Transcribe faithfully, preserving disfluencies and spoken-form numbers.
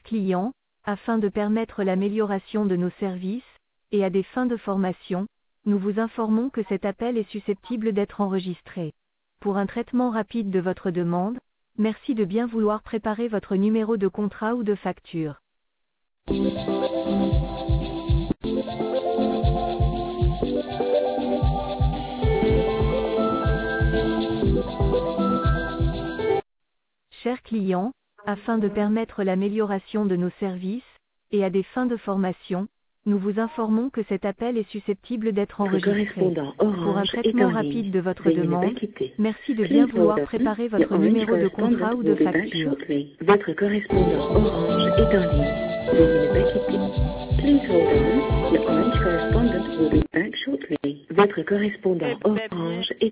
clients, afin de permettre l'amélioration de nos services, et à des fins de formation, nous vous informons que cet appel est susceptible d'être enregistré. Pour un traitement rapide de votre demande, merci de bien vouloir préparer votre numéro de contrat ou de facture. Chers clients, afin de permettre l'amélioration de nos services, et à des fins de formation, nous vous informons que cet appel est susceptible d'être Votre enregistré. correspondant Pour un Orange est traitement en rapide ligne. de votre Veuillez ne pas demande, quitter. merci de Please bien hold vouloir on. préparer Your votre Orange numéro de contrat correspondent ou de will be back facture. shortly. Votre correspondant Orange est en ligne. Veuillez ne pas quitter. Please hold on. Your Orange correspondent will be back shortly. Votre correspondant Orange est